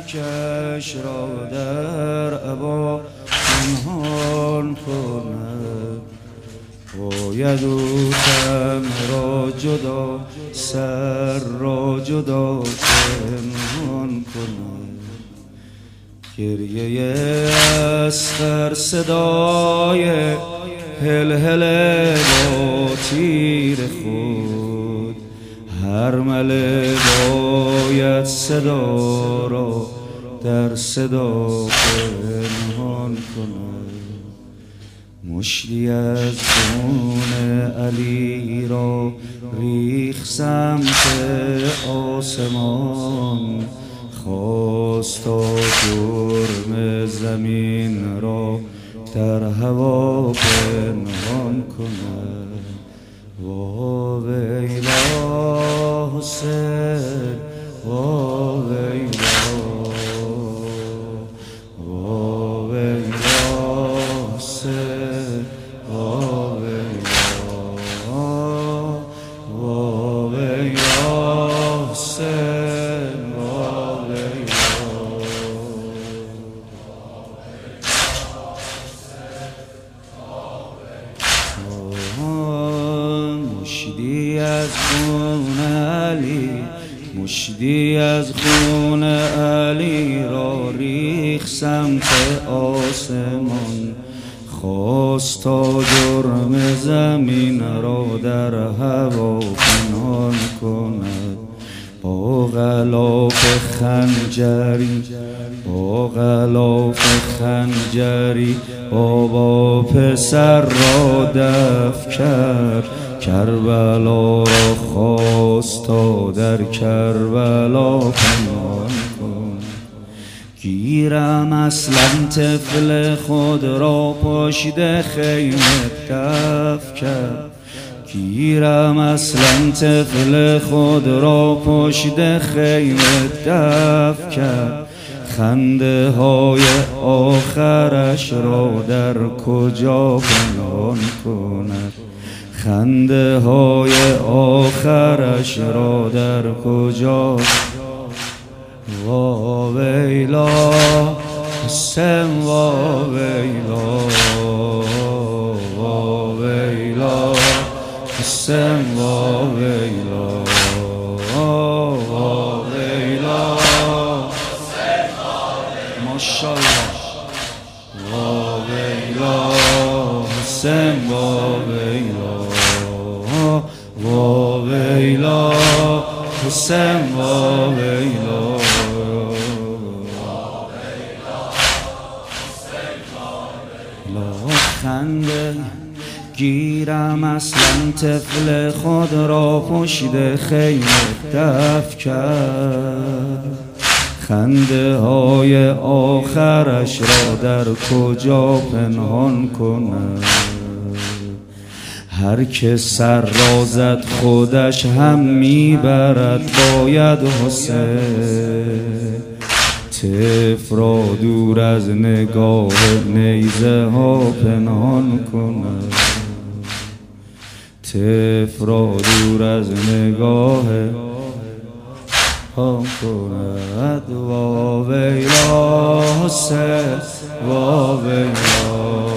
مکش را در عبا پنهان کند. باید او تن را جدا، سر را جدا پنهان کند. گریه اصغر صدای هلهله با تیر خود، هرمله باید صدا را در صدا پنهان کند. مشتی از خون علی را ریخت سمت آسمان، خواست تا جرم زمین را در هوا پنهان کند. وا ویلا حسین، وا ویلا، وا ویلا حسین، وا ویلا، وا ویلا حسین، وا ویلا. مشتی از خون علی، مشتی از خون علی را ریخت سمت آسمان، خواست تا جرم زمین را در هوا پنهان کند. با غلاف خنجری، با غلاف خنجری بابا پسر را دفع کرد. کربلا را خواست تا در کربلا پنهان کن. گیرم اصلا طفل خود را پشت خیمه دفع کرد. گیرم اصلا طفل خود را پشت خیمه دفع کرد. خنده های آخرش را در کجا پنهان کند؟ خنده های آخرش را در کجا؟ وا ویلا حسین، وا ویلا، وا ویلا حسین، وا ویلا، وا ویلا ماشاءالله. وا ویلا حسین، وا ویلا، وا ویلا حسین، وا ویلا. خنده گیرم اصلا طفل خود را پشت خیمه دفع کرد. خنده های آخرش را در کجا پنهان کند؟ هر که سر را زد خودش هم میبرد باید حسین. طفل را دور از نگاه نیزه ها پنهان کند. طفل را دور از نگاه ها کند. وا ویلا حسین، وا ویلا.